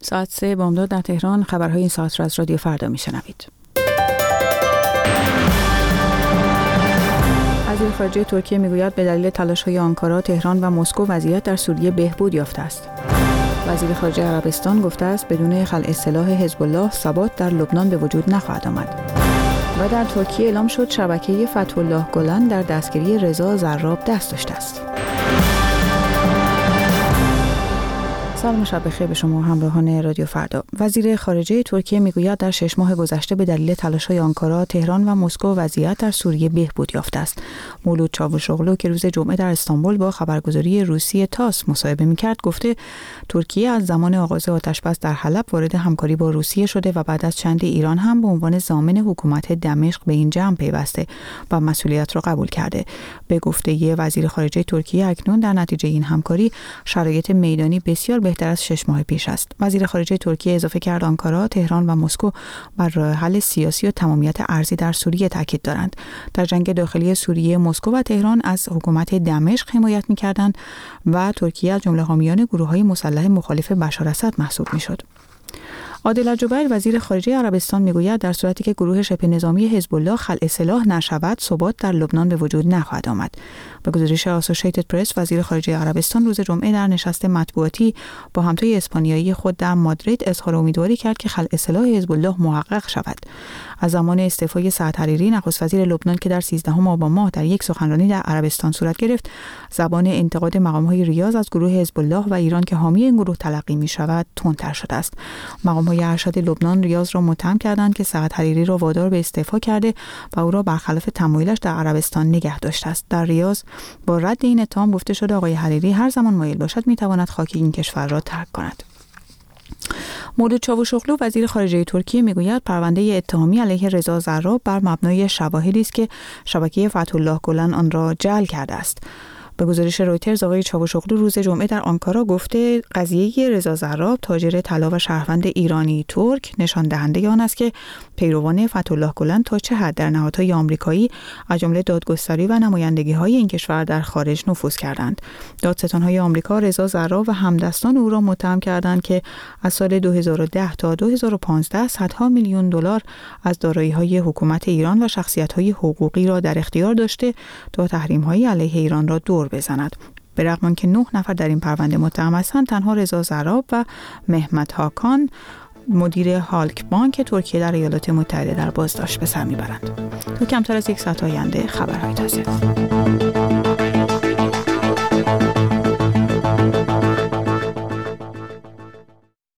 ساعت 3 بامداد در تهران. خبرهای این ساعت را از رادیو فردا میشنوید. وزیر خارجه ترکیه میگوید به دلیل تلاش‌های آنکارا، تهران و مسکو وضعیت در سوریه بهبود یافته است. وزیر خارجه عربستان گفته است بدون خلع سلاح حزب الله ثبات در لبنان به وجود نخواهد آمد. و در ترکیه اعلام شد شبکه فتح الله گلن در دستگیری رضا زراب دست داشته است. سلام شب بخیر به شما همراهان رادیو فردا. وزیر خارجه ترکیه میگوید در 6 ماه گذشته به دلیل تلاش‌های آنکارا، تهران و مسکو وضعیت در سوریه بهبود یافته است. مولود چاوشوغلو که روز جمعه در استانبول با خبرگزاری روسی تاس مصاحبه می‌کرد گفته ترکیه از زمان آغاز آتش‌بس در حلب وارد همکاری با روسیه شده و بعد از چند ایران هم به عنوان ضامن حکومت دمشق به این جمع پیوسته و مسئولیت را قبول کرده. به گفته وزیر خارجه ترکیه اکنون در نتیجه این همکاری شرایط میدانی بسیار بهتر از 6 ماه پیش است. وزیر خارجه ترکیه اضافه کرد آنکارا، تهران و مسکو بر راه حل سیاسی و تمامیت ارضی در سوریه تاکید دارند. در جنگ داخلی سوریه مسکو و تهران از حکومت دمشق حمایت می‌کردند و ترکیه از جمله حامیان گروه‌های مسلح مخالف بشار اسد محسوب می‌شد. عادل الجبیر وزیر خارجه عربستان میگوید در صورتی که گروه شبه نظامی حزب الله خلع سلاح نشود، ثبات در لبنان به وجود نخواهد آمد. به گزارش اسوسییتد پرس، وزیر خارجه عربستان روز جمعه در نشست مطبوعاتی با همتای اسپانیایی خود در مادرید اظهار امیدواری کرد که خلع سلاح حزب الله محقق شود. از زمان استعفای سعد حریری نخست وزیر لبنان که در 13 آبان ماه در یک سخنرانی در عربستان صورت گرفت، زبان انتقاد مقام‌های ریاض از گروه حزب الله و ایران که حامی این گروه تلقی می‌شود تندتر شده است. مقام‌های ارشد لبنان ریاض را متهم کردند که سعد حریری را وادار به استعفا کرده و او را برخلاف تمایلش در عربستان نگه داشته است. در ریاض با رد این اتهام گفته شده آقای حریری هر زمان مایل باشد می‌تواند خاک این کشور را ترک کند. مولود چاوشوغلو وزیر خارجه ترکیه میگوید پرونده اتهامی علیه رضا زراب بر مبنای شواهدی است که شبکه فتح الله گلن آن را جعل کرده است. به گزارش رویترز آقای چاوشوغلو روز جمعه در آنکارا گفته قضیه رضا زراب تاجر طلا و شهروند ایرانی ترک نشان دهنده آن است که پیروان فتح الله گلن تا چه حد در نهادهای آمریکایی از جمله دادگستری و نمایندگی‌های این کشور در خارج نفوذ کردند. دادستان‌های آمریکا رضا زراب و همدستان او را متهم کردند که از سال 2010 تا 2015 صدها میلیون دلار از دارایی‌های حکومت ایران و شخصیت‌های حقوقی را در اختیار داشته تا تحریم‌های علیه ایران را دور بزند. به رغم آنکه 9 نفر در این پرونده متهم هستند، تنها رضا زراب و مهمت هاکان مدیر هالک بانک ترکیه در ایالات متحده در بازداشت به سر میبرند. تا کمتر از یک ساعت آینده خبرهای تازه.